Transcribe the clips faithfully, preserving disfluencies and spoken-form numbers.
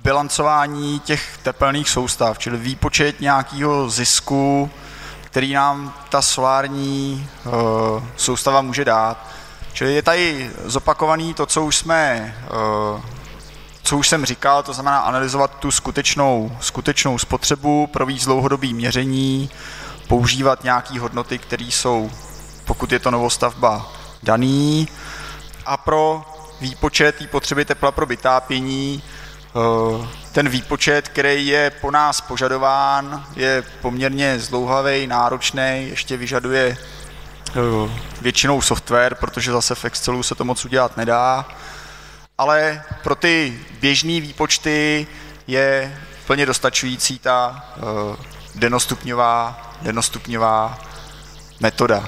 bilancování těch tepelných soustav, čili výpočet nějakého zisku, který nám ta solární uh, soustava může dát. Čili je tady zopakovaný to, co už jsme, uh, co už jsem říkal, to znamená analyzovat tu skutečnou, skutečnou spotřebu, provést dlouhodobé měření, používat nějaké hodnoty, které jsou, pokud je to novostavba, daný, a pro výpočet té potřeby tepla pro vytápění, ten výpočet, který je po nás požadován, je poměrně zdlouhavý, náročný, ještě vyžaduje většinou software, protože zase v Excelu se to moc udělat nedá, ale pro ty běžné výpočty je plně dostačující ta denostupňová, denostupňová metoda.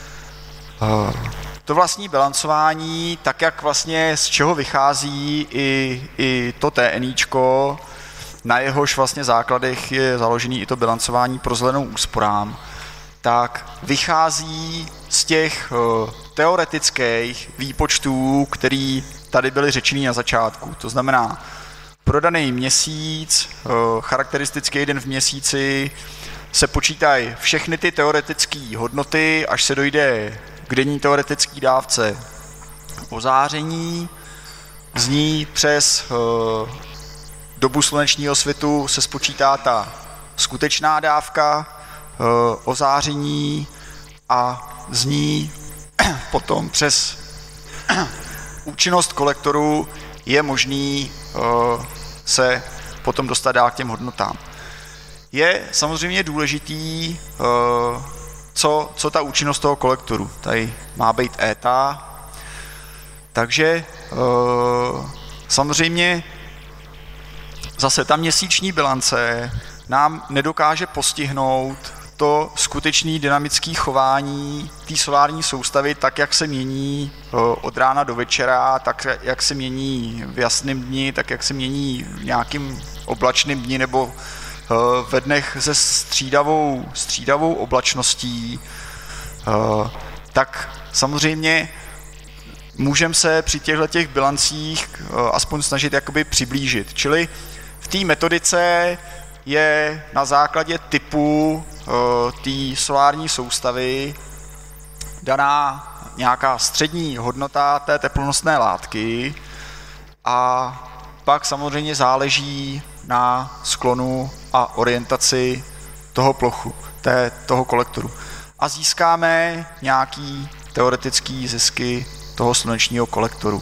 To vlastní bilancování, tak jak vlastně z čeho vychází i, i to TNIčko, na jehož vlastně základech je založený i to bilancování pro zelenou úsporám, tak vychází z těch uh, teoretických výpočtů, který tady byly řečený na začátku. To znamená, pro daný měsíc, uh, charakteristický den v měsíci, se počítají všechny ty teoretické hodnoty, až se dojde k denní teoretické dávce ozáření. Z ní přes uh, dobu slunečního svitu se spočítá ta skutečná dávka uh, ozáření a z ní potom přes účinnost kolektoru je možný uh, se potom dostat dál k těm hodnotám. Je samozřejmě důležitý, uh, Co, co ta účinnost toho kolektoru. Tady má být éta. Takže e, samozřejmě zase ta měsíční bilance nám nedokáže postihnout to skutečné dynamické chování té solární soustavy, tak jak se mění e, od rána do večera, tak jak se mění v jasném dni, tak jak se mění v nějakým oblačném dni nebo ve dnech se střídavou, střídavou oblačností, tak samozřejmě můžeme se při těchto těch bilancích aspoň snažit jakoby přiblížit. Čili v té metodice je na základě typu té solární soustavy daná nějaká střední hodnota té teplonostné látky a pak samozřejmě záleží na sklonu a orientaci toho plochu, té, toho kolektoru. A získáme nějaký teoretický zisky toho slunečního kolektoru.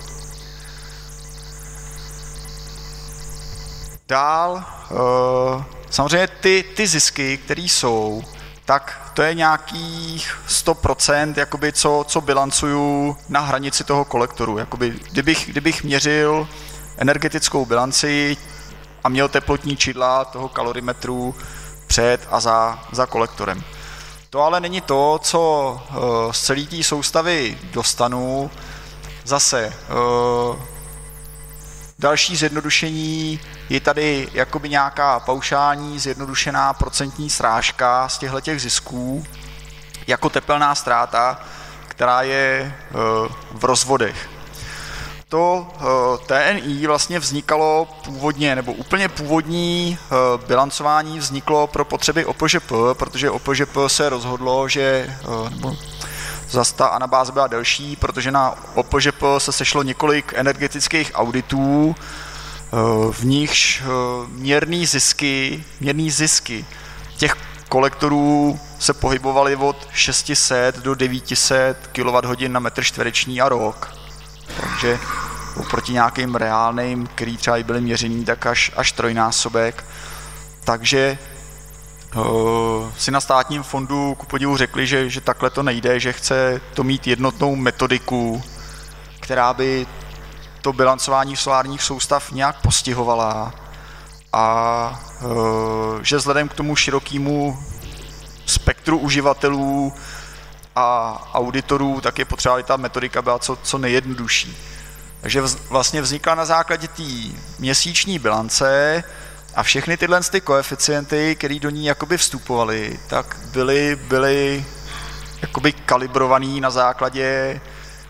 Dál, samozřejmě ty, ty zisky, které jsou, tak to je nějakých sto procent, jakoby co, co bilancuju na hranici toho kolektoru. Jakoby, kdybych, kdybych měřil energetickou bilanci a měl teplotní čidla toho kalorimetru před a za, za kolektorem. To ale není to, co uh, z celé té soustavy dostanu. Zase uh, další zjednodušení je tady jakoby nějaká paušální zjednodušená procentní srážka z těchto zisků jako tepelná ztráta, která je uh, v rozvodech. To T N I vlastně vznikalo původně, nebo úplně původní bilancování vzniklo pro potřeby O P Ž P, protože O P Ž P se rozhodlo, že nebo zase ta anabáze byla delší, protože na O P Ž P se sešlo několik energetických auditů, v nichž měrný zisky, měrný zisky těch kolektorů se pohybovaly od šest set do devět set kilowatthodin na metr čtvereční a rok. Takže oproti nějakým reálným, který třeba byly měřený, tak až, až trojnásobek. Takže uh, si na státním fondu ku podivu řekli, že, že takhle to nejde, že chce to mít jednotnou metodiku, která by to bilancování solárních soustav nějak postihovala a uh, že vzhledem k tomu širokému spektru uživatelů a auditorů, tak je potřeba, aby ta metodika byla co, co nejjednodušší. Takže vlastně vznikla na základě té měsíční bilance a všechny tyhle ty koeficienty, které do ní jakoby vstupovaly, tak byly, byly jakoby kalibrovaný na základě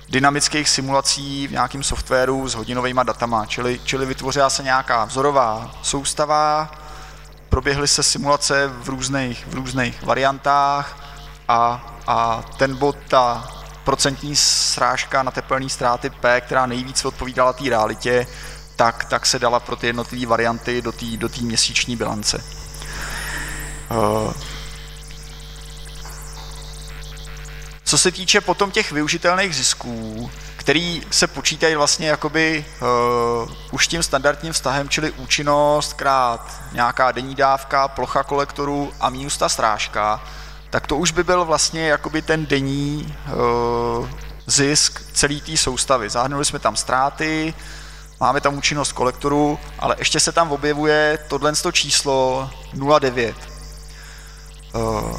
dynamických simulací v nějakém softwaru s hodinovými datama, čili, čili vytvořila se nějaká vzorová soustava, proběhly se simulace v různých, v různých variantách a, a ten bod, ta procentní srážka na tepelné ztráty P, která nejvíc odpovídala té realitě, tak, tak se dala pro ty jednotlivé varianty do té do té měsíční bilance. Uh, Co se týče potom těch využitelných zisků, který se počítají vlastně jakoby uh, už tím standardním vztahem, čili účinnost krát nějaká denní dávka, plocha kolektoru a minus ta srážka, tak to už by byl vlastně jakoby ten denní uh, zisk celé té soustavy. Zahrnuli jsme tam ztráty, máme tam účinnost kolektoru, ale ještě se tam objevuje tohle číslo nula celá devět. Uh,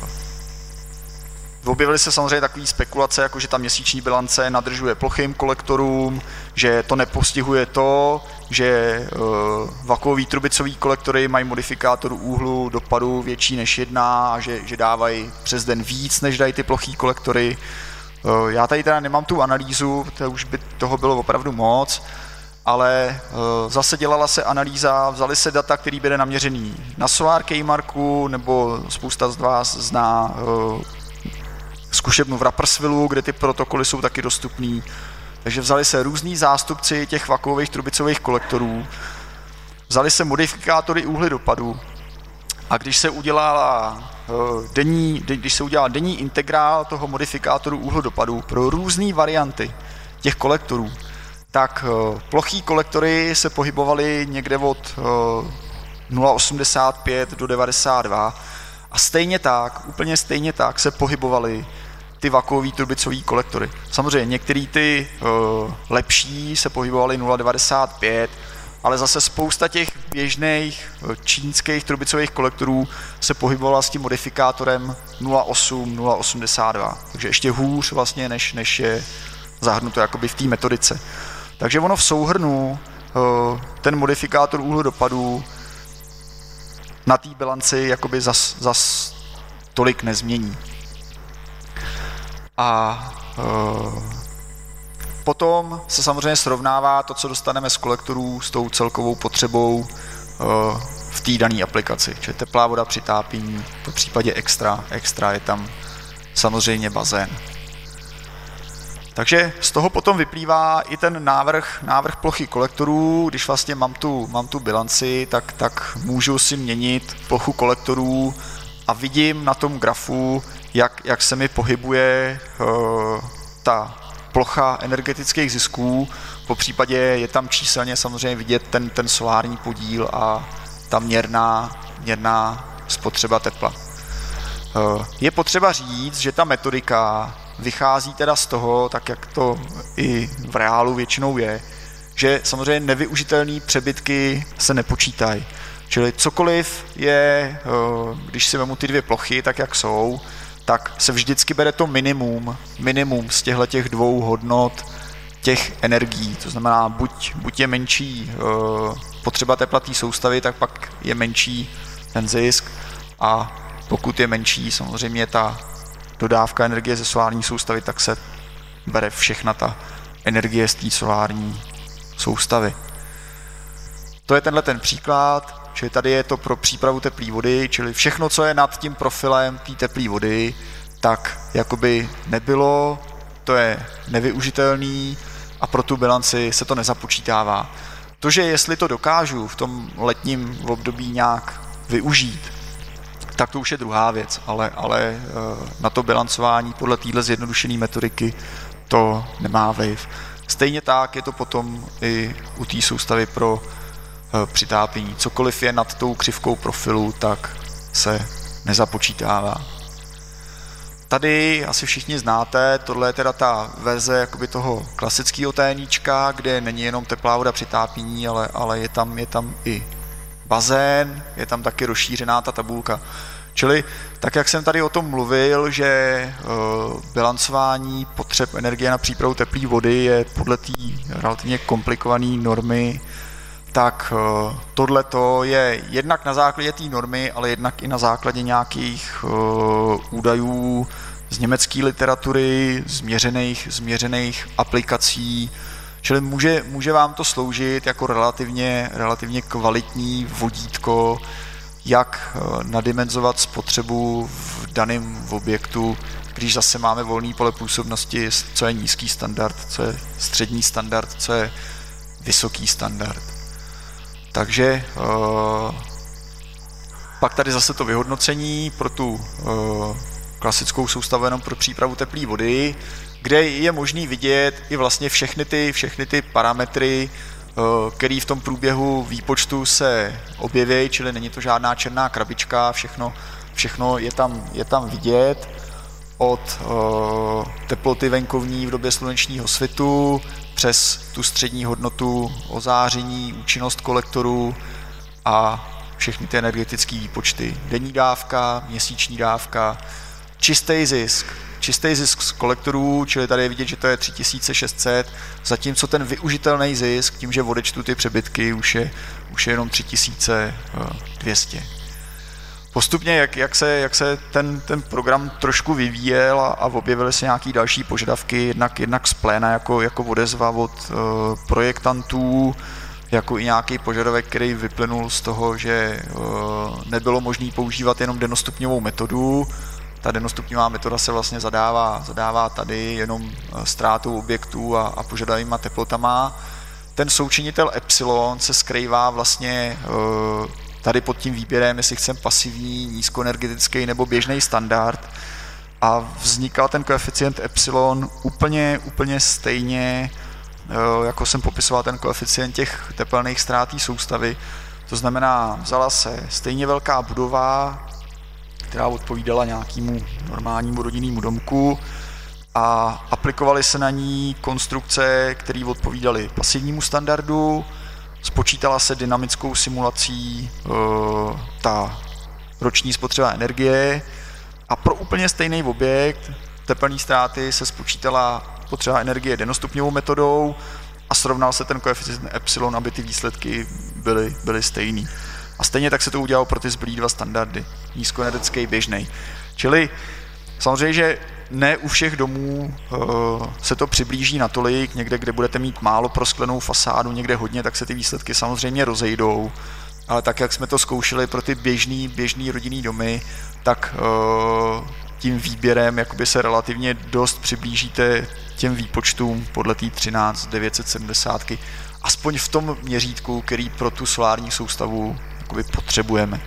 Objevily se samozřejmě takové spekulace, jako že ta měsíční bilance nadržuje plochým kolektorům, že to nepostihuje to, že uh, vakuový trubicový kolektory mají modifikátor úhlu dopadu větší než jedna a že, že dávají přes den víc, než dají ty plochý kolektory. Uh, já tady teda nemám tu analýzu, to už by toho bylo opravdu moc, ale uh, zase dělala se analýza, vzali se data, které byly naměřený na Solar Keymarku, nebo spousta z vás zná uh, zkušebnu v Rapperswillu, kde ty protokoly jsou taky dostupný. Takže vzali se různý zástupci těch vakuových trubicových kolektorů, vzali se modifikátory úhly dopadu a když se udělala denní, když se udělal denní integrál toho modifikátoru úhlu dopadu pro různé varianty těch kolektorů, tak plochý kolektory se pohybovaly někde od nula celá osmdesát pět do devadesát dva a stejně tak, úplně stejně tak se pohybovaly ty vakuový trubicový kolektory. Samozřejmě některý ty uh, lepší se pohybovaly nula celá devadesát pět, ale zase spousta těch běžných uh, čínských trubicových kolektorů se pohybovala s tím modifikátorem nula celá osm, nula celá osmdesát dva. Takže ještě hůř vlastně, než, než je zahrnuto jakoby v té metodice. Takže ono v souhrnu uh, ten modifikátor úhlu dopadu na té bilanci jakoby zas, zas tolik nezmění. A uh, potom se samozřejmě srovnává to, co dostaneme z kolektorů, s tou celkovou potřebou uh, v té dané aplikaci. Čili teplá voda při tápění, v případě extra, extra je tam samozřejmě bazén. Takže z toho potom vyplývá i ten návrh, návrh plochy kolektorů. Když vlastně mám tu, mám tu bilanci, tak, tak můžu si měnit plochu kolektorů a vidím na tom grafu, jak, jak se mi pohybuje uh, ta plocha energetických zisků. Po případě je tam číselně samozřejmě vidět ten, ten solární podíl a ta měrná, měrná spotřeba tepla. Uh, je potřeba říct, že ta metodika vychází teda z toho, tak jak to i v reálu většinou je, že samozřejmě nevyužitelné přebytky se nepočítají. Čili cokoliv je, když si vemu ty dvě plochy, tak jak jsou, tak se vždycky bere to minimum, minimum z těchto těch dvou hodnot těch energií. To znamená, buď, buď je menší potřeba tepla té soustavy, tak pak je menší ten zisk a pokud je menší samozřejmě ta dodávka energie ze solární soustavy, tak se bere všechna ta energie z té solární soustavy. To je tenhle ten příklad, čili tady je to pro přípravu teplé vody, čili všechno, co je nad tím profilem té teplé vody, tak jakoby nebylo, to je nevyužitelný a pro tu bilanci se to nezapočítává. To, že jestli to dokážu v tom letním období nějak využít, tak to už je druhá věc, ale, ale na to bilancování podle téhle zjednodušené metodiky to nemá vliv. Stejně tak je to potom i u té soustavy pro přitápění. Cokoliv je nad tou křivkou profilu, tak se nezapočítává. Tady asi všichni znáte, tohle je teda ta verze jakoby toho klasického téníčka, kde není jenom teplá voda přitápění, ale, ale je tam, je tam i bazén, je tam taky rozšířená ta tabulka. Čili tak, jak jsem tady o tom mluvil, že uh, bilancování potřeb energie na přípravu teplé vody je podle té relativně komplikované normy, tak uh, tohleto je jednak na základě té normy, ale jednak i na základě nějakých uh, údajů z německé literatury, změřených, změřených aplikací, čili může, může vám to sloužit jako relativně, relativně kvalitní vodítko, jak nadimenzovat spotřebu v daném objektu, když zase máme volný pole působnosti, co je nízký standard, co je střední standard, co je vysoký standard. Takže uh, pak tady zase to vyhodnocení pro tu uh, klasickou soustavu jenom pro přípravu teplé vody, kde je možný vidět i vlastně všechny ty, všechny ty parametry, uh, které v tom průběhu výpočtu se objeví, čili není to žádná černá krabička, všechno, všechno je tam, je tam vidět od uh, teploty venkovní v době slunečního svitu přes tu střední hodnotu ozáření, účinnost kolektorů a všechny ty energetické výpočty. Denní dávka, měsíční dávka, čistý zisk. Čistý zisk z kolektorů, čili tady je vidět, že to je tři tisíce šest set, zatímco ten využitelný zisk, tím, že odečtu ty přebytky, už je, už je jenom tři tisíce dvě stě. Postupně, jak, jak se, jak se ten, ten program trošku vyvíjel a, a objevily se nějaké další požadavky, jednak, jednak z pléna jako, jako odezva od uh, projektantů, jako i nějaký požadavek, který vyplynul z toho, že uh, nebylo možné používat jenom denostupňovou metodu. Ta denostupňová metoda se vlastně zadává, zadává tady jenom ztrátou objektů a, a požadavýma teplotama. Ten součinitel epsilon se skrývá vlastně uh, tady pod tím výběrem, jestli chceme pasivní, nízkoenergetický nebo běžný standard, a vznikal ten koeficient epsilon úplně, úplně stejně, jako jsem popisoval ten koeficient těch tepelných ztrátí soustavy. To znamená, vzala se stejně velká budova, která odpovídala nějakému normálnímu rodinnému domku, a aplikovaly se na ní konstrukce, které odpovídaly pasivnímu standardu. Spočítala se dynamickou simulací e, ta roční spotřeba energie a pro úplně stejný objekt tepelné ztráty se spočítala spotřeba energie denostupňovou metodou a srovnal se ten koeficient epsilon, aby ty výsledky byly, byly stejný. A stejně tak se to udělalo pro ty zbylý dva standardy, nízkoenergetický, běžný. Čili samozřejmě, že ne u všech domů uh, se to přiblíží natolik, někde, kde budete mít málo prosklenou fasádu, někde hodně, tak se ty výsledky samozřejmě rozejdou, ale tak, jak jsme to zkoušeli pro ty běžný, běžný rodinný domy, tak uh, tím výběrem jakoby se relativně dost přiblížíte těm výpočtům podle té třináct devět set sedmdesát, aspoň v tom měřítku, který pro tu solární soustavu jakoby potřebujeme.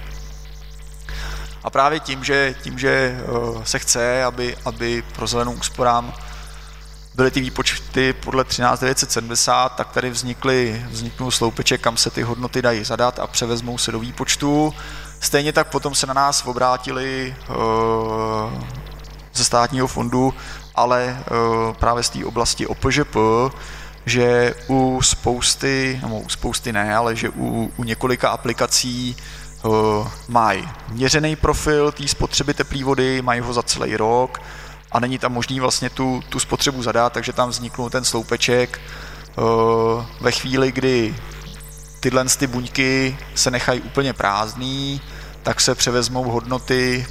A právě tím, že, tím, že se chce, aby, aby pro zelenou úsporám byly ty výpočty podle třináct devět set sedmdesát, tak tady vznikly, vzniknul sloupeček, kam se ty hodnoty dají zadat a převezmou se do výpočtu. Stejně tak potom se na nás obrátili uh, ze státního fondu, ale uh, právě z té oblasti O P Ž P, že u spousty, nebo u spousty ne, ale že u, u několika aplikací uh, mají měřený profil té spotřeby teplé vody, mají ho za celý rok a není tam možný vlastně tu, tu spotřebu zadat, takže tam vzniknul ten sloupeček uh, ve chvíli, kdy tyhle ty buňky se nechají úplně prázdný, tak se převezmou hodnoty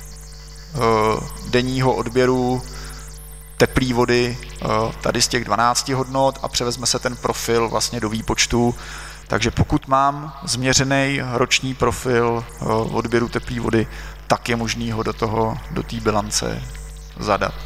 uh, denního odběru teplé vody uh, tady z těch dvanácti hodnot a převezme se ten profil vlastně do výpočtu. Takže pokud mám změřený roční profil uh, odběru teplé vody, tak je možný ho do toho, do té bilance zadat.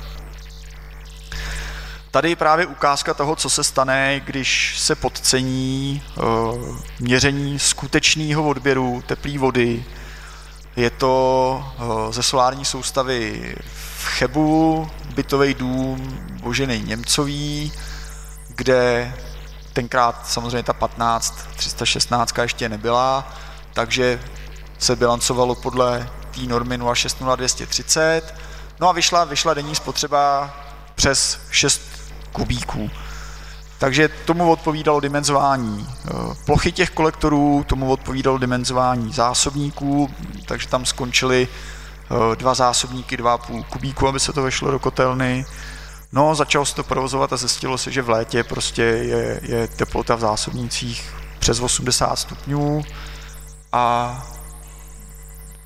Tady je právě ukázka toho, co se stane, když se podcení uh, měření skutečného odběru teplé vody. Je to uh, ze solární soustavy v Chebu, bytový dům Boženy Němcový, kde tenkrát samozřejmě ta patnáct tři sta šestnáct ještě nebyla, takže se bilancovalo podle té normy nula šest nula dvě třicet. No a vyšla, vyšla denní spotřeba přes šest kubíků. Takže tomu odpovídalo dimenzování plochy těch kolektorů, tomu odpovídalo dimenzování zásobníků, takže tam skončily dva zásobníky, dva a půl kubíku, aby se to vešlo do kotelny. No, začalo se to provozovat a zjistilo se, že v létě prostě je, je teplota v zásobnících přes osmdesát stupňů a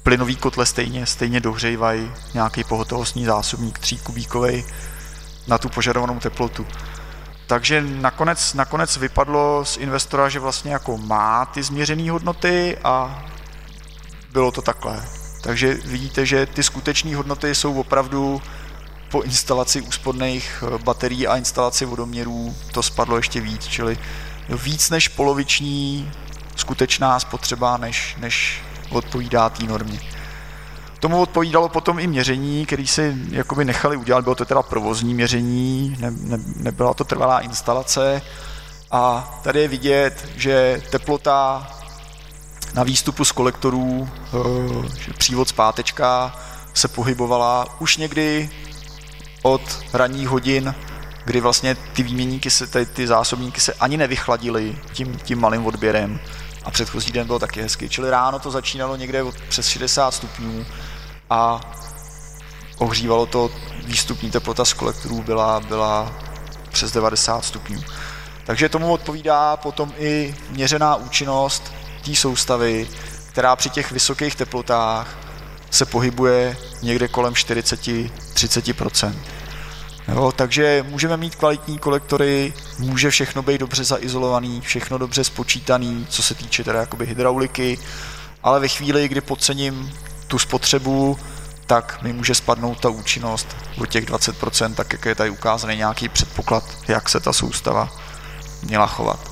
plynový kotle stejně, stejně dohřívají nějaký pohotovostní zásobník tří kubíkovej na tu požadovanou teplotu. Takže nakonec, nakonec vypadlo z investora, že vlastně jako má ty změřené hodnoty a bylo to takhle. Takže vidíte, že ty skutečné hodnoty jsou opravdu po instalaci úsporných baterií a instalaci vodoměrů to spadlo ještě víc, čili víc než poloviční skutečná spotřeba, než, než odpovídá té normě. Tomu odpovídalo potom i měření, které si jakoby nechali udělat, bylo to teda provozní měření, ne, ne, nebyla to trvalá instalace a tady je vidět, že teplota na výstupu z kolektorů, přívod zpátečka se pohybovala už někdy od ranních hodin, kdy vlastně ty výměníky, se, ty, ty zásobníky se ani nevychladily tím, tím malým odběrem a předchozí den bylo taky hezky. Čili ráno to začínalo někde od přes šedesát stupňů a ohřívalo to, výstupní teplota z kolektorů byla, byla přes devadesát stupňů. Takže tomu odpovídá potom i měřená účinnost té soustavy, která při těch vysokých teplotách se pohybuje někde kolem čtyřicet až třicet procent. Jo, takže můžeme mít kvalitní kolektory, může všechno být dobře zaizolovaný, všechno dobře spočítaný, co se týče teda jakoby hydrauliky, ale ve chvíli, kdy podcením tu spotřebu, tak mi může spadnout ta účinnost o těch dvacet procent, tak jak je tady ukázaný nějaký předpoklad, jak se ta soustava měla chovat.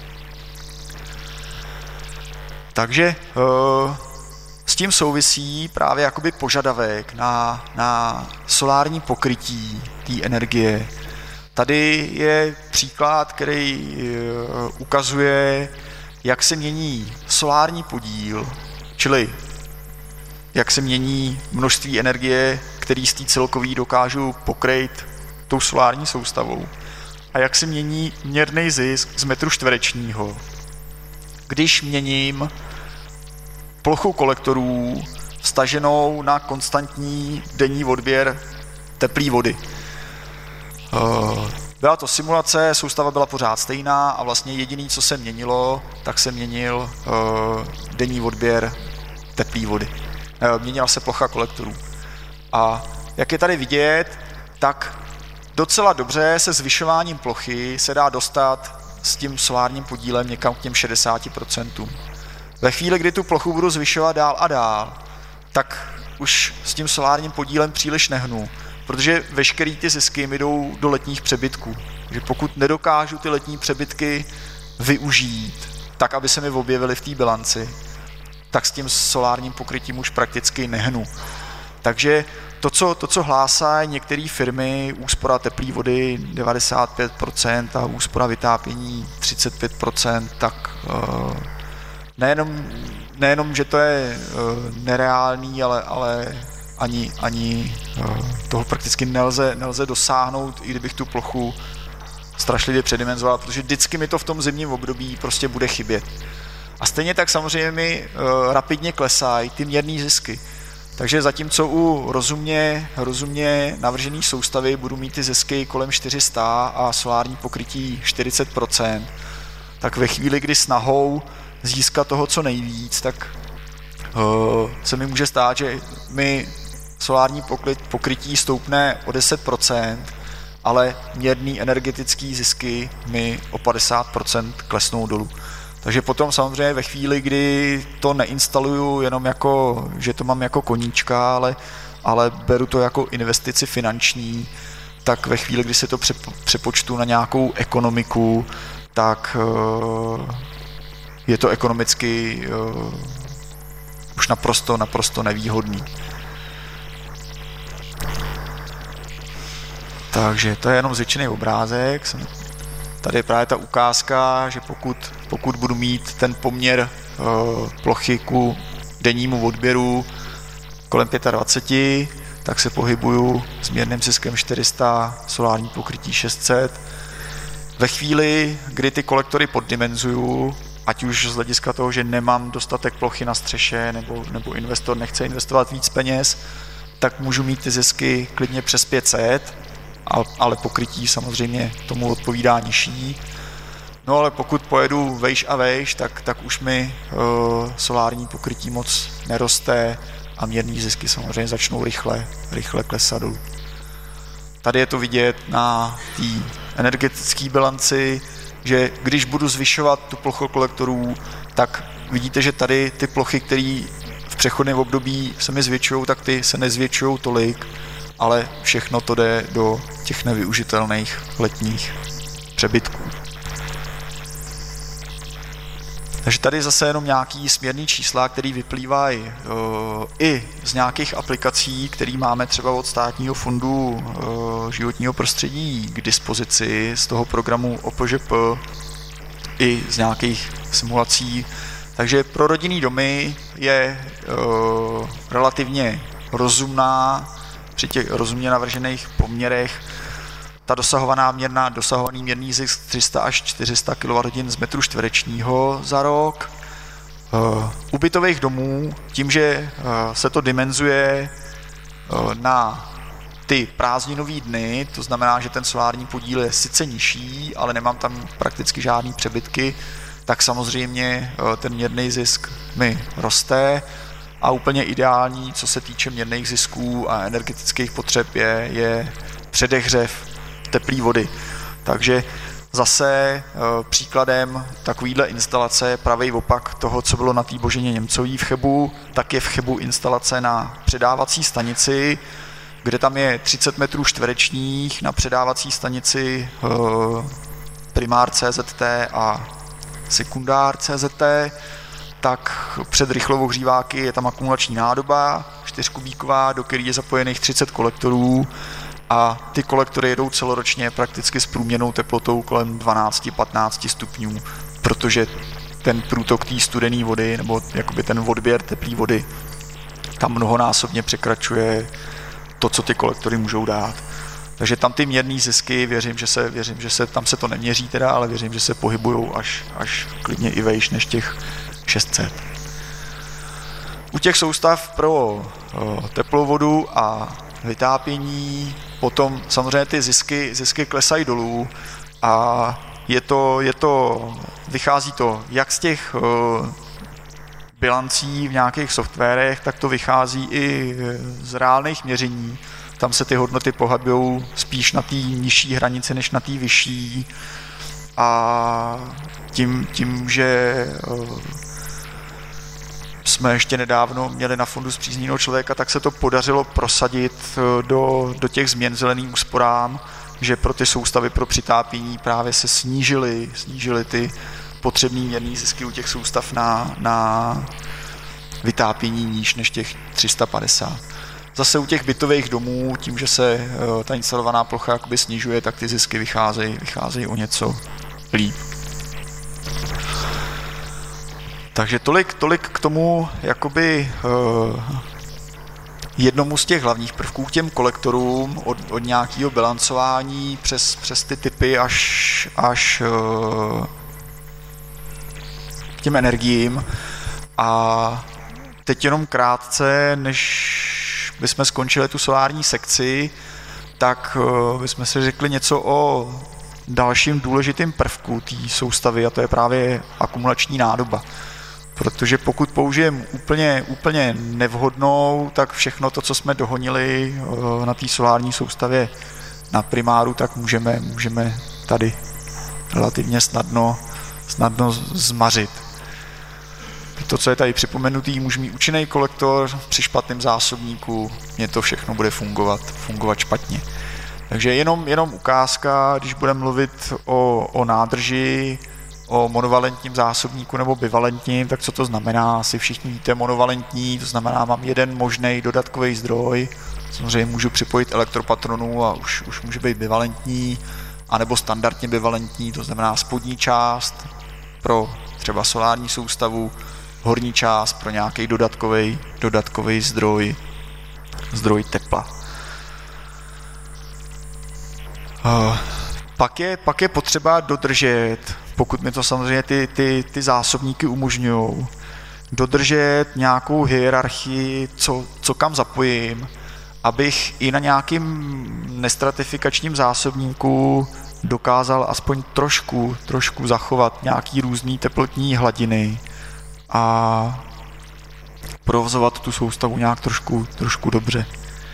Takže s tím souvisí právě jakoby požadavek na, na solární pokrytí té energie. Tady je příklad, který ukazuje, jak se mění solární podíl, čili jak se mění množství energie, který z té celkový dokážu pokryt tou solární soustavou a jak se mění měrný zisk z metru čtverečního, když měním plochu kolektorů staženou na konstantní denní odběr teplé vody. Byla to simulace, soustava byla pořád stejná a vlastně jediný, co se měnilo, tak se měnil denní odběr teplé vody. Měnila se plocha kolektorů. A jak je tady vidět, tak docela dobře se zvyšováním plochy se dá dostat s tím solárním podílem někam k těm šedesáti procentům. Ve chvíli, kdy tu plochu budu zvyšovat dál a dál, tak už s tím solárním podílem příliš nehnu, protože veškerý ty zisky mi jdou do letních přebytků. Že pokud nedokážu ty letní přebytky využít tak, aby se mi objevily v té bilanci, tak s tím solárním pokrytím už prakticky nehnu. Takže to, co, to, co hlásají některé firmy, úspora teplé vody devadesát pět procent a úspora vytápění třicet pět procent, tak uh, nejenom, nejenom, že to je uh, nereálný, ale, ale ani, ani uh, toho prakticky nelze, nelze dosáhnout, i kdybych tu plochu strašlivě předimenzoval, protože vždycky mi to v tom zimním období prostě bude chybět. A stejně tak samozřejmě mi uh, rapidně klesají ty měrné zisky. Takže zatímco u rozumně, rozumně navržené soustavy budu mít ty zisky kolem čtyři sta a solární pokrytí čtyřicet procent, tak ve chvíli, kdy snahou získat toho co nejvíc, tak uh, se mi může stát, že mi solární pokrytí stoupne o deset procent, ale měrný energetický zisky mi o padesát procent klesnou dolů. Takže potom samozřejmě ve chvíli, kdy to neinstaluju jenom jako, že to mám jako koníčka, ale, ale beru to jako investici finanční, tak ve chvíli, kdy se to přepočtu na nějakou ekonomiku, tak uh, je to ekonomicky uh, už naprosto, naprosto nevýhodný. Takže to je jenom zvětšený obrázek. Tady je právě ta ukázka, že pokud, pokud budu mít ten poměr uh, plochy ku dennímu odběru kolem dvacet pět, tak se pohybuju s měrným ziskem čtyři sta, solární pokrytí šest set. Ve chvíli, kdy ty kolektory poddimenzuju, ať už z hlediska toho, že nemám dostatek plochy na střeše, nebo, nebo investor nechce investovat víc peněz, tak můžu mít ty zisky klidně přes pět set, ale pokrytí samozřejmě tomu odpovídá nižší. No ale pokud pojedu vejš a vejš, tak, tak už mi uh, solární pokrytí moc neroste a měrný zisky samozřejmě začnou rychle, rychle klesat dolů. Tady je to vidět na té energetické bilanci, že když budu zvyšovat tu plochu kolektorů, tak vidíte, že tady ty plochy, které v přechodném období se mi zvětšují, tak ty se nezvětšují tolik, ale všechno to jde do těch nevyužitelných letních přebytků. Takže tady zase jenom nějaký směrný čísla, které vyplývají uh, i z nějakých aplikací, které máme třeba od Státního fondu uh, životního prostředí k dispozici z toho programu O P Ž P i z nějakých simulací. Takže pro rodinný domy je uh, relativně rozumná při těch rozumně navržených poměrech ta dosahovaná měrná, dosahovaný měrný zisk tři sta až čtyři sta kilowatthodin z metru čtverečního za rok. U bytových domů, tím, že se to dimenzuje na ty prázdninové dny, to znamená, že ten solární podíl je sice nižší, ale nemám tam prakticky žádný přebytky, tak samozřejmě ten měrný zisk mi roste a úplně ideální, co se týče měrných zisků a energetických potřeb, je, je předehřev teplé vody. Takže zase e, příkladem takovýhle instalace je pravý opak toho, co bylo na té Boženě Němcový v Chebu, tak je v Chebu instalace na předávací stanici, kde tam je třicet metrů čtverečních na předávací stanici e, primár C Z T a sekundár C Z T, tak před rychlovou hříváky je tam akumulační nádoba, čtyřkubíková, do které je zapojených třicet kolektorů a ty kolektory jedou celoročně prakticky s průměrnou teplotou kolem dvanáct až patnáct stupňů, protože ten průtok té studené vody nebo jakoby ten odběr teplé vody tam mnohonásobně překračuje to, co ty kolektory můžou dát. Takže tam ty měrný zisky, věřím, že se, věřím, že se, tam se to neměří teda, ale věřím, že se pohybujou až, až klidně i vejš než těch šest set. U těch soustav pro o, teplou vodu a vytápění potom samozřejmě ty zisky, zisky klesají dolů a je to, je to, vychází to jak z těch o, bilancí v nějakých softwarech, tak to vychází i z reálných měření. Tam se ty hodnoty pohybují spíš na té nižší hranici než na té vyšší a tím, tím že o, jsme ještě nedávno měli na Fondu spřízněného člověka, tak se to podařilo prosadit do, do těch změn zeleným úsporám, že pro ty soustavy pro přitápění právě se snížily, snížily ty potřebné měrné zisky u těch soustav na, na vytápění níž než těch tři sta padesát. Zase u těch bytových domů, tím, že se ta instalovaná plocha jakoby snižuje, tak ty zisky vycházejí, vycházejí o něco líp. Takže tolik, tolik k tomu jakoby uh, jednomu z těch hlavních prvků k těm kolektorům od, od nějakého bilancování přes, přes ty typy až, až uh, k těm energiím. A teď jenom krátce, než bychom skončili tu solární sekci, tak uh, bychom si řekli něco o dalším důležitým prvku té soustavy a to je právě akumulační nádoba. Protože pokud použijeme úplně, úplně nevhodnou, tak všechno to, co jsme dohonili na té solární soustavě na primáru, tak můžeme, můžeme tady relativně snadno, snadno zmařit. To, co je tady připomenutý, může mít účinný kolektor při špatném zásobníku, mně to všechno bude fungovat, fungovat špatně. Takže jenom, jenom ukázka, když budeme mluvit o, o nádrži, o monovalentním zásobníku nebo bivalentním, tak co to znamená? Asi všichni víte, monovalentní, to znamená, mám jeden možný dodatkový zdroj, samozřejmě můžu připojit elektropatronu a už, už může být bivalentní, anebo standardně bivalentní, to znamená spodní část pro třeba solární soustavu, horní část pro nějaký dodatkový, dodatkový zdroj, zdroj tepla. Uh, pak, je, pak je potřeba dodržet, pokud mi to samozřejmě ty, ty, ty zásobníky umožňují, dodržet nějakou hierarchii, co, co kam zapojím, abych i na nějakým nestratifikačním zásobníku dokázal aspoň trošku, trošku zachovat nějaký různý teplotní hladiny a provozovat tu soustavu nějak trošku, trošku dobře.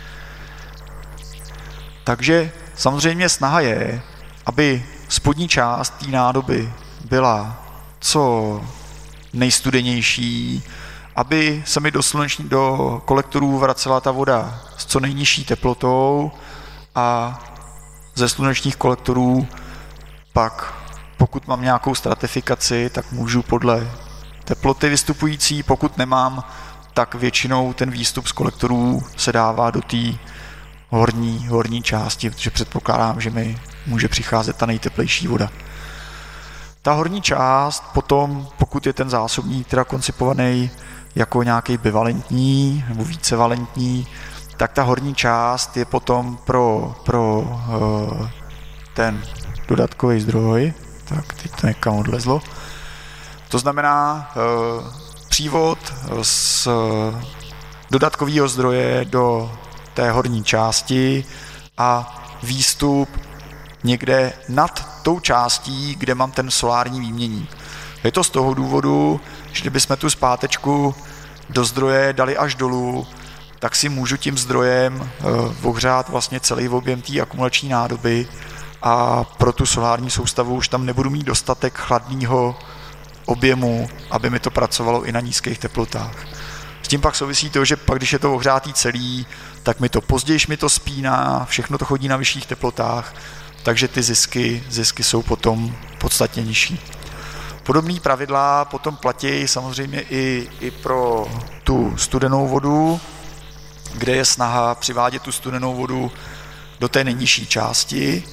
Takže samozřejmě snaha je, aby spodní část té nádoby byla co nejstudenější, aby se mi do, sluneční, do kolektorů vracela ta voda s co nejnižší teplotou a ze slunečních kolektorů pak, pokud mám nějakou stratifikaci, tak můžu podle teploty vystupující, pokud nemám, tak většinou ten výstup z kolektorů se dává do té horní, horní části, protože předpokládám, že mi může přicházet ta nejteplejší voda. Ta horní část potom, pokud je ten zásobník teda koncipovaný jako nějaký bivalentní nebo vícevalentní, tak ta horní část je potom pro, pro uh, ten dodatkový zdroj. Tak, teď to někam odlezlo. To znamená uh, přívod z dodatkového zdroje do té horní části a výstup někde nad tou částí, kde mám ten solární výměník. Je to z toho důvodu, že kdybychom tu zpátečku do zdroje dali až dolů, tak si můžu tím zdrojem uh, ohřát vlastně celý objem té akumulační nádoby a pro tu solární soustavu už tam nebudu mít dostatek chladného objemu, aby mi to pracovalo i na nízkých teplotách. S tím pak souvisí to, že pak, když je to ohřátý celý, tak mi to později mi to spíná, všechno to chodí na vyšších teplotách, takže ty zisky, zisky jsou potom podstatně nižší. Podobné pravidla potom platí samozřejmě i, i pro tu studenou vodu, kde je snaha přivádět tu studenou vodu do té nejnižší části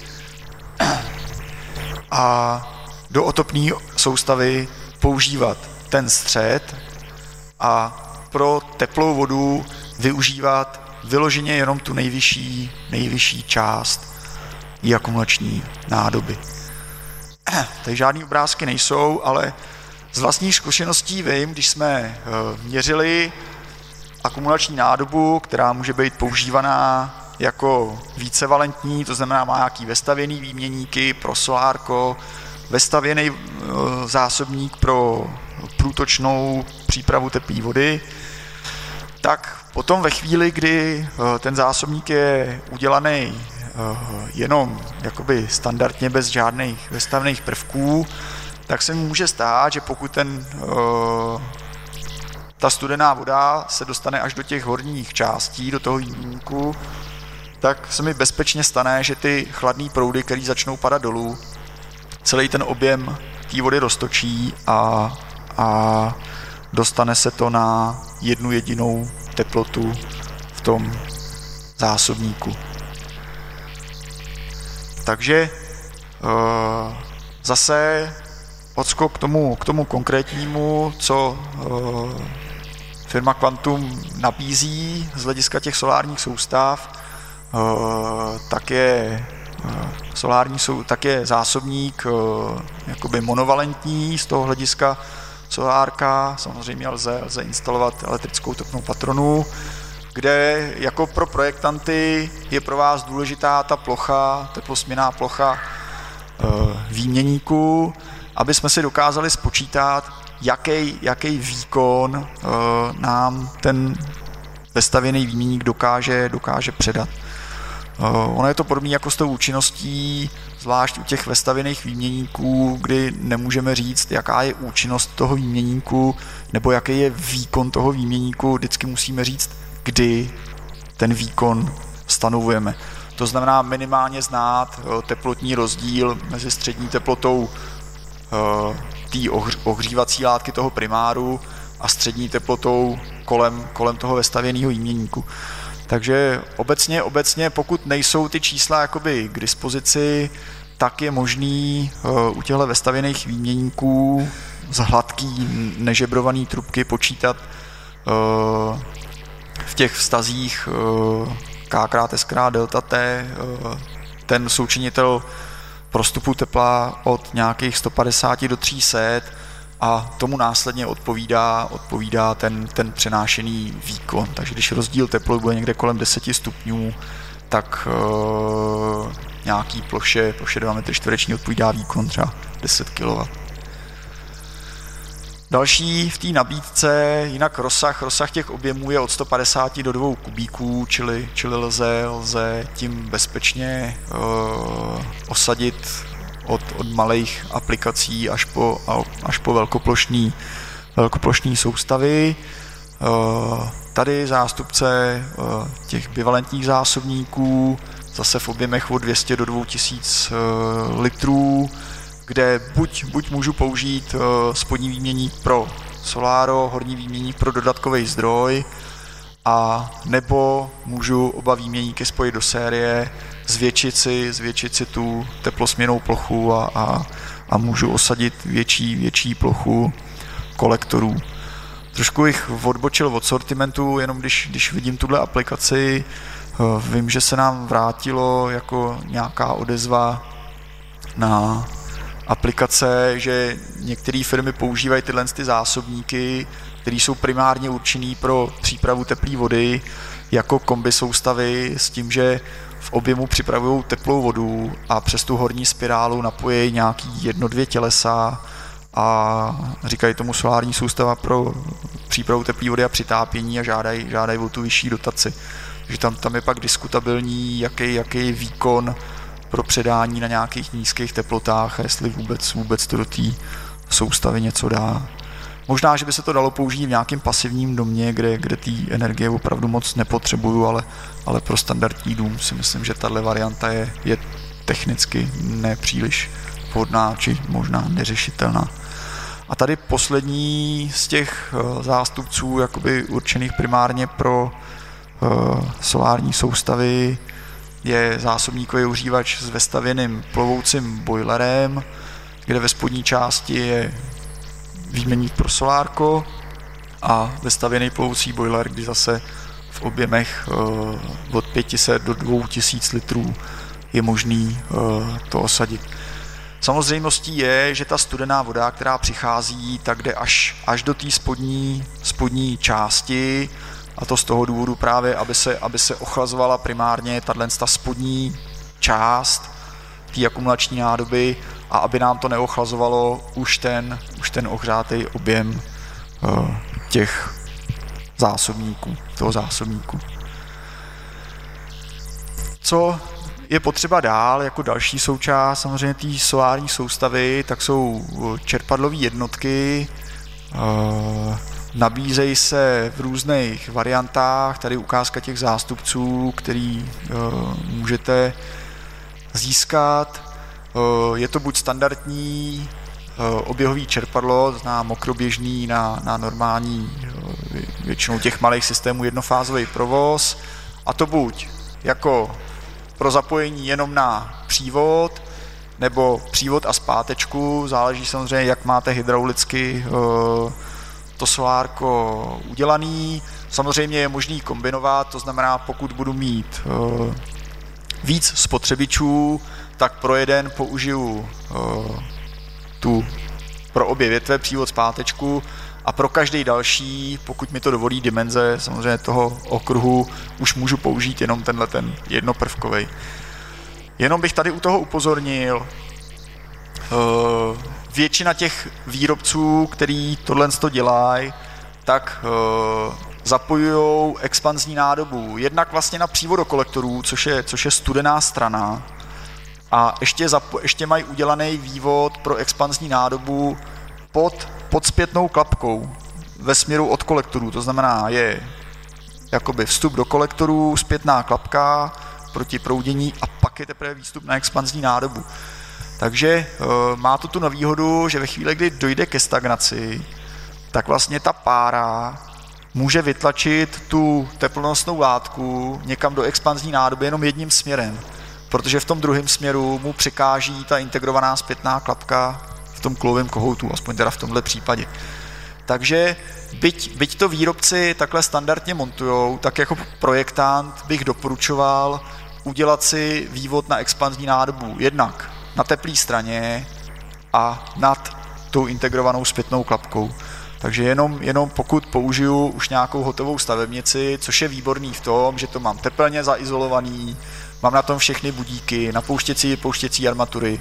a do otopné soustavy používat ten střed a pro teplou vodu využívat vyloženě jenom tu nejvyšší, nejvyšší část i akumulační nádoby. Tady žádný obrázky nejsou, ale z vlastních zkušeností vím, když jsme měřili akumulační nádobu, která může být používaná jako vícevalentní, to znamená má nějaký vestavěný výměníky pro solárko, vestavěný zásobník pro průtočnou přípravu teplé vody, tak potom ve chvíli, kdy ten zásobník je udělaný jenom jakoby standardně bez žádných vestavených prvků, tak se může stát, že pokud ten, ta studená voda se dostane až do těch horních částí, do toho výměníku, tak se mi bezpečně stane, že ty chladné proudy, které začnou padat dolů, celý ten objem té vody roztočí a, a dostane se to na jednu jedinou teplotu v tom zásobníku. Takže uh, zase odskok k tomu, k tomu konkrétnímu, co uh, firma Quantum nabízí z hlediska těch solárních soustav, uh, tak je uh, solární sou, tak je zásobník uh, jakoby monovalentní z toho hlediska solárka, samozřejmě lze, lze instalovat elektrickou topnou patronu, kde jako pro projektanty je pro vás důležitá ta plocha, teplosměnná plocha výměníků, aby jsme si dokázali spočítat, jaký, jaký výkon nám ten vestavěný výměník dokáže, dokáže předat. Ono je to podobné jako s tou účinností, zvlášť u těch vestavěných výměníků, kdy nemůžeme říct, jaká je účinnost toho výměníku nebo jaký je výkon toho výměníku, vždycky musíme říct, kdy ten výkon stanovujeme. To znamená minimálně znát teplotní rozdíl mezi střední teplotou té ohřívací látky toho primáru a střední teplotou kolem, kolem toho vestavěného výměníku. Takže obecně, obecně, pokud nejsou ty čísla jakoby k dispozici, tak je možný u těchto vestavěných výměníků z hladký nežebrovaný trubky počítat v těch vztazích K krát S krát delta T ten součinitel prostupu tepla od nějakých sto padesát do tří set a tomu následně odpovídá, odpovídá ten, ten přenášený výkon. Takže když rozdíl teploty bude někde kolem deset stupňů, tak uh, nějaký ploše, ploše dva metry čtvereční odpovídá výkon třeba deset kilowattů. Další v té nabídce, jinak rozsah, rozsah těch objemů je od sto padesát do dvou kubíků, čili, čili lze, lze tím bezpečně uh, osadit od, od malých aplikací až po, až po velkoplošný, velkoplošný soustavy. Uh, tady zástupce uh, těch bivalentních zásobníků, zase v objemech od dvě stě do dvě tisíc uh, litrů, kde buď, buď můžu použít uh, spodní výměník pro Solaro, horní výměník pro dodatkový zdroj, a nebo můžu oba výměníky spojit do série, zvětšit si, zvětšit si tu teplosměnnou plochu a, a, a můžu osadit větší, větší plochu kolektorů. Trošku jich odbočil od sortimentu, jenom když, když vidím tuhle aplikaci, uh, vím, že se nám vrátilo jako nějaká odezva na aplikace, že některé firmy používají tyhle ty zásobníky, které jsou primárně určené pro přípravu teplé vody, jako kombi soustavy s tím, že v objemu připravují teplou vodu a přes tu horní spirálu napojí nějaký jedno, dvě tělesa a říkají tomu solární soustava pro přípravu teplé vody a přitápění a žádají, žádají o tu vyšší dotaci. Takže tam, tam je pak diskutabilní, jaký, jaký výkon pro předání na nějakých nízkých teplotách a jestli vůbec, vůbec to do té soustavy něco dá. Možná, že by se to dalo použít v nějakém pasivním domě, kde, kde té energie opravdu moc nepotřebuju, ale, ale pro standardní dům si myslím, že tahle varianta je, je technicky nepříliš vhodná, či možná neřešitelná. A tady poslední z těch zástupců, jakoby určených primárně pro uh, solární soustavy, je zásobníkový užívač s vestavěným plovoucím boilerem, kde ve spodní části je výměník pro solárko a vestavěný plovoucí boiler, kdy zase v objemech uh, od pět set do dvě tisíc litrů je možný uh, to osadit. Samozřejmostí je, že ta studená voda, která přichází, tak jde až, až do té spodní, spodní části, a to z toho důvodu právě, aby se, aby se ochlazovala primárně tato spodní část té akumulační nádoby a aby nám to neochlazovalo už ten, už ten ohřátý objem uh, těch zásobníků, toho zásobníku. Co je potřeba dál jako další součást samozřejmě té solární soustavy, tak jsou čerpadlové jednotky. Uh, Nabízejí se v různých variantách, tady ukázka těch zástupců, který uh, můžete získat. Uh, je to buď standardní uh, oběhový čerpadlo, to znamená mokroběžný na, na normální, uh, většinou těch malých systémů jednofázový provoz, a to buď jako pro zapojení jenom na přívod, nebo přívod a zpátečku, záleží samozřejmě, jak máte hydraulicky uh, to solárko udělaný. Samozřejmě je možný kombinovat, to znamená, pokud budu mít uh, víc spotřebičů, tak pro jeden použiju uh, tu pro obě větve přívod zpátečku a pro každý další, pokud mi to dovolí dimenze samozřejmě toho okruhu, už můžu použít jenom tenhle ten jednoprvkovej. Jenom bych tady u toho upozornil, uh, většina těch výrobců, který tohle dělají, tak uh, zapojují expanzní nádobu. Jednak vlastně na přívod do kolektorů, což je, což je studená strana, a ještě, zapo- ještě mají udělaný vývod pro expanzní nádobu pod, pod zpětnou klapkou ve směru od kolektorů. To znamená, je jakoby vstup do kolektorů, zpětná klapka proti proudění a pak je teprve výstup na expanzní nádobu. Takže e, má to tu na výhodu, že ve chvíli, kdy dojde ke stagnaci, tak vlastně ta pára může vytlačit tu teplonostnou látku někam do expanzní nádoby jenom jedním směrem, protože v tom druhém směru mu překáží ta integrovaná zpětná klapka v tom kulovém kohoutu, aspoň teda v tomhle případě. Takže byť, byť to výrobci takhle standardně montujou, tak jako projektant bych doporučoval udělat si vývod na expanzní nádobu jednak na teplé straně a nad tou integrovanou zpětnou klapkou. Takže jenom, jenom pokud použiju už nějakou hotovou stavebnici, což je výborný v tom, že to mám tepelně zaizolovaný, mám na tom všechny budíky, napouštěcí, pouštěcí armatury,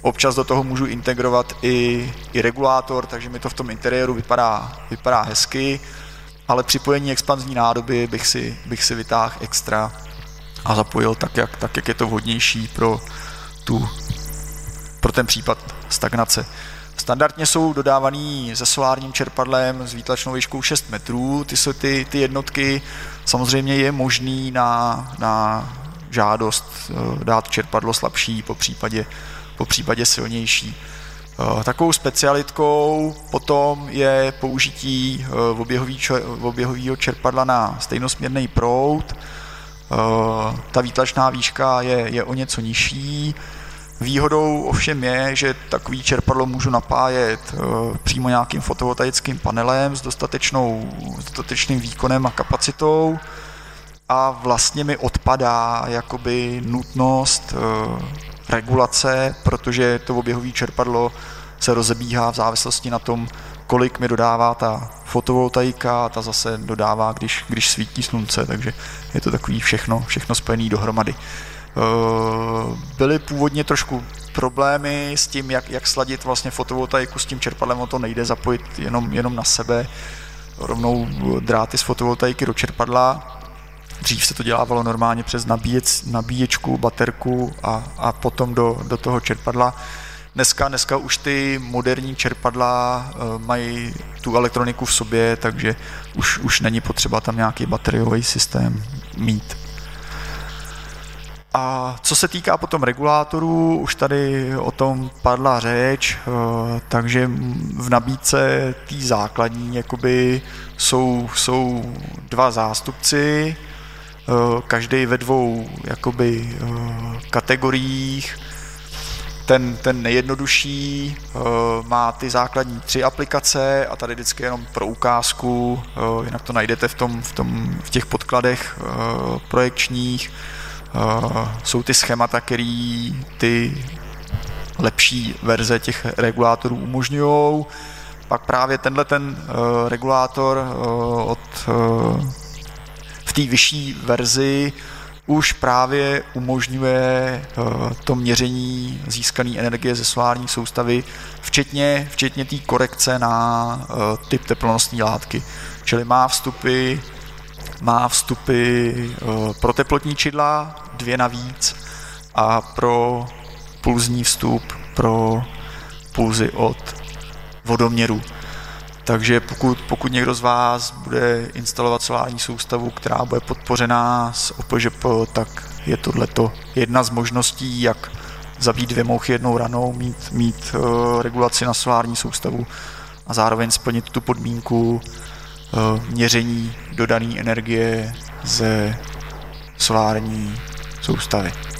Občas do toho můžu integrovat i, i regulátor, takže mi to v tom interiéru vypadá, vypadá hezky, ale připojení expanzní nádoby bych si, bych si vytáhl extra a zapojil tak jak, tak, jak je to vhodnější pro, tu, pro ten případ stagnace. Standardně jsou dodávaný se solárním čerpadlem s výtlačnou výškou šest metrů, ty jsou ty, ty jednotky, samozřejmě je možný na, na žádost dát čerpadlo slabší, po případě, po případě silnější. Takovou specialitkou potom je použití oběhového čerpadla na stejnosměrný proud. Ta výtlačná výška je, je o něco nižší. Výhodou ovšem je, že takový čerpadlo můžu napájet přímo nějakým fotovoltaickým panelem s dostatečnou, s dostatečným výkonem a kapacitou a vlastně mi odpadá jakoby nutnost regulace, protože to oběhové čerpadlo se rozebíhá v závislosti na tom, kolik mi dodává ta fotovoltaika a ta zase dodává, když, když svítí slunce, takže je to takový všechno, všechno spojené dohromady. Byly původně trošku problémy s tím, jak, jak sladit vlastně fotovoltaiku s tím čerpadlem, o to nejde zapojit jenom, jenom na sebe, rovnou dráty z fotovoltaiky do čerpadla. Dřív se to dělávalo normálně přes nabíjec, nabíječku, baterku a, a potom do, do toho čerpadla. Dneska, dneska už ty moderní čerpadla uh, mají tu elektroniku v sobě, takže už, už není potřeba tam nějaký bateriový systém mít. A co se týká potom regulátorů, už tady o tom padla řeč, takže v nabídce té základní jakoby jsou, jsou dva zástupci, každý ve dvou jakoby kategoriích. Ten, ten nejjednodušší má ty základní tři aplikace a tady vždycky jenom pro ukázku, jinak to najdete v, tom, v, tom, v těch podkladech projekčních. Uh, jsou ty schémata, které ty lepší verze těch regulátorů umožňují. Pak právě tenhle ten uh, regulátor uh, od, uh, v té vyšší verzi už právě umožňuje uh, to měření získané energie ze solární soustavy, včetně, včetně té korekce na uh, typ teplonostní látky. Čili má vstupy má vstupy pro teplotní čidla, dvě navíc, a pro pulzní vstup pro pulzy od vodoměru. Takže pokud, pokud někdo z vás bude instalovat solární soustavu, která bude podpořená s O P Ž P, tak je tohleto jedna z možností, jak zabít dvě mouchy jednou ranou, mít, mít uh, regulaci na solární soustavu a zároveň splnit tu podmínku měření dodané energie ze solární soustavy.